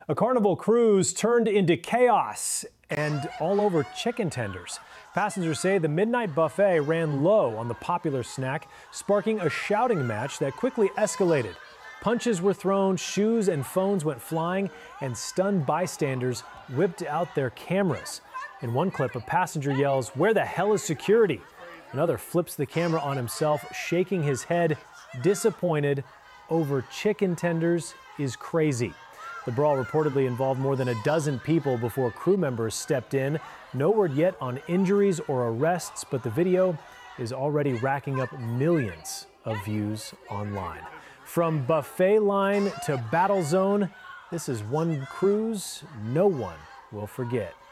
A Carnival cruise turned into chaos and all over chicken tenders. Passengers say the midnight buffet ran low on the popular snack, sparking a shouting match that quickly escalated. Punches were thrown, shoes and phones went flying, and stunned bystanders whipped out their cameras. In one clip, a passenger yells, "Where the hell is security?" Another flips the camera on himself, shaking his head, disappointed over chicken tenders is crazy. The brawl reportedly involved more than a dozen people before crew members stepped in. No word yet on injuries or arrests, but the video is already racking up millions of views online. From buffet line to battle zone, this is one cruise no one will forget.